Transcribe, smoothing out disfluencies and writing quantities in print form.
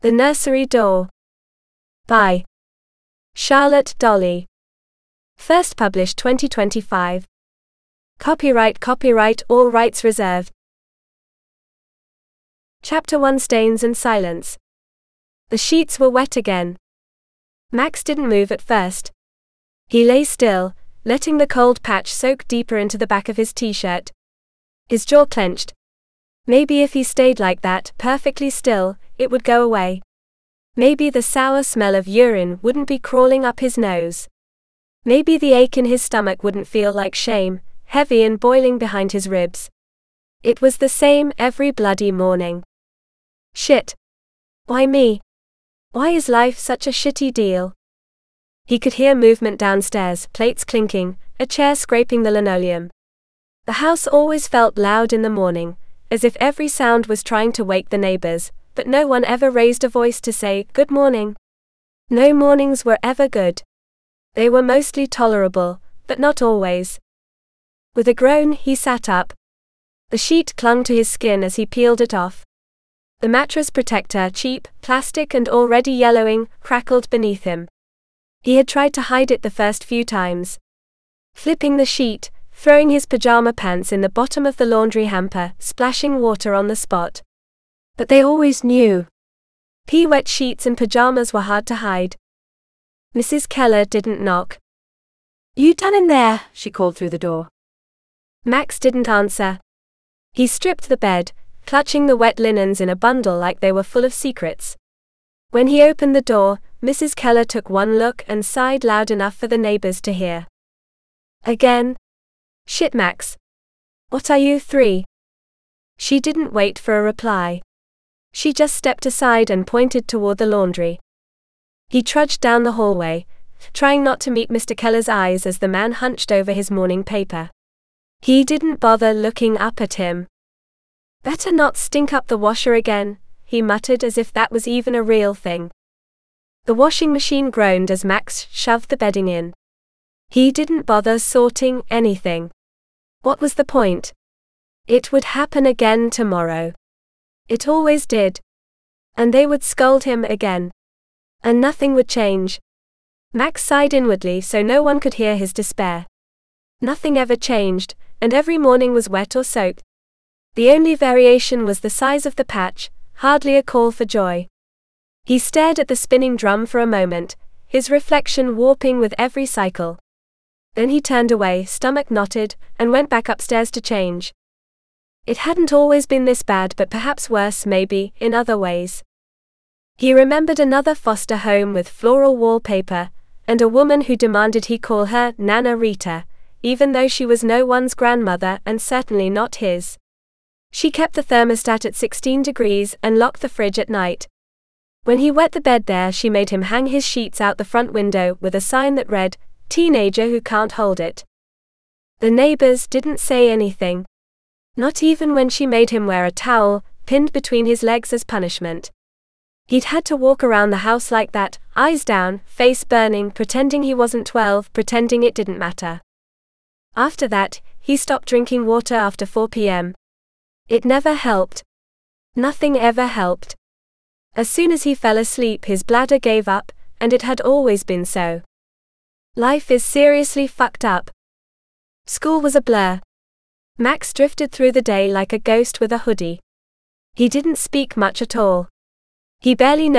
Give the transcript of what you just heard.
The Nursery Door by Charlotte Dolly. First published 2025. Copyright all rights reserved. Chapter 1 Stains and Silence. The sheets were wet again. Max didn't move at first. He lay still, letting the cold patch soak deeper into the back of his t-shirt. His jaw clenched. Maybe if he stayed like that, perfectly still, it would go away. Maybe the sour smell of urine wouldn't be crawling up his nose. Maybe the ache in his stomach wouldn't feel like shame, heavy and boiling behind his ribs. It was the same every bloody morning. Shit. Why me? Why is life such a shitty deal? He could hear movement downstairs, plates clinking, a chair scraping the linoleum. The house always felt loud in the morning, as if every sound was trying to wake the neighbors, but no one ever raised a voice to say, "Good morning." No mornings were ever good. They were mostly tolerable, but not always. With a groan, he sat up. The sheet clung to his skin as he peeled it off. The mattress protector, cheap, plastic and already yellowing, crackled beneath him. He had tried to hide it the first few times. Flipping the sheet, throwing his pajama pants in the bottom of the laundry hamper, splashing water on the spot. But they always knew. Pee-wet sheets and pajamas were hard to hide. Mrs. Keller didn't knock. "You done in there?" she called through the door. Max didn't answer. He stripped the bed, clutching the wet linens in a bundle like they were full of secrets. When he opened the door, Mrs. Keller took one look and sighed loud enough for the neighbors to hear. "Again? Shit, Max. What are you three?" She didn't wait for a reply. She just stepped aside and pointed toward the laundry. He trudged down the hallway, trying not to meet Mr. Keller's eyes as the man hunched over his morning paper. He didn't bother looking up at him. "Better not stink up the washer again," he muttered as if that was even a real thing. The washing machine groaned as Max shoved the bedding in. He didn't bother sorting anything. What was the point? It would happen again tomorrow. It always did. And they would scold him again. And nothing would change. Max sighed inwardly so no one could hear his despair. Nothing ever changed, and every morning was wet or soaked. The only variation was the size of the patch, hardly a call for joy. He stared at the spinning drum for a moment, his reflection warping with every cycle. Then he turned away, stomach knotted, and went back upstairs to change. It hadn't always been this bad, but perhaps worse maybe, in other ways. He remembered another foster home with floral wallpaper, and a woman who demanded he call her Nana Rita, even though she was no one's grandmother and certainly not his. She kept the thermostat at 16 degrees and locked the fridge at night. When he wet the bed there, she made him hang his sheets out the front window with a sign that read, "Teenager who can't hold it." The neighbors didn't say anything. Not even when she made him wear a towel, pinned between his legs as punishment. He'd had to walk around the house like that, eyes down, face burning, pretending he wasn't 12, pretending it didn't matter. After that, he stopped drinking water after 4 p.m. It never helped. Nothing ever helped. As soon as he fell asleep, his bladder gave up, and it had always been so. Life is seriously fucked up. School was a blur. Max drifted through the day like a ghost with a hoodie. He didn't speak much at all. He barely